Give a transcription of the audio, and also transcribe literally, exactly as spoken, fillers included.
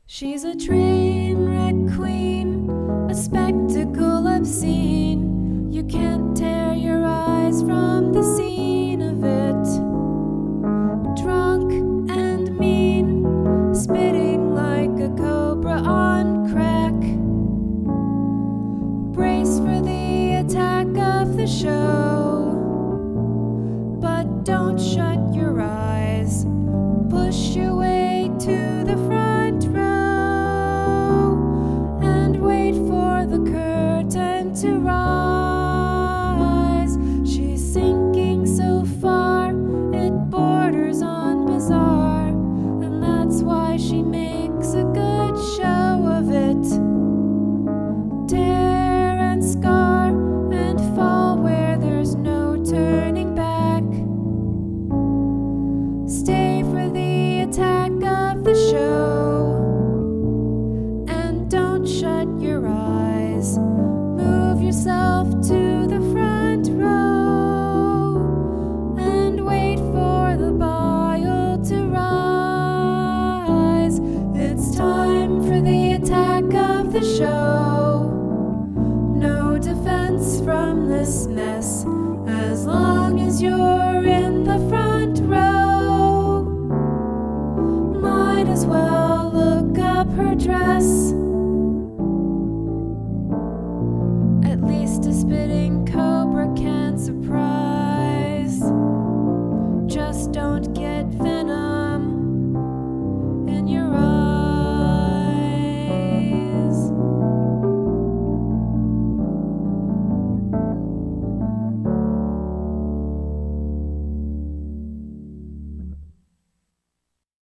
She's a train wreck queen, a spectacle obscene. You can't tear your eyes from the scene of it. Drunk and mean, spitting like a cobra on crack. Brace for the attack of the show, but don't shut your eyes. Push your way to the front row and wait for the curtain to rise. She's sinking so far, it borders on bizarre, and that's why she makes a good show of it. Tear and scar and fall where there's no turning back. Stay for the attack of the show, and don't shut your eyes. Move yourself to the front row and wait for the bile to rise. It's time for the attack of the show. No defense from this mess as long as you're in the front row. Might as well look up her dress.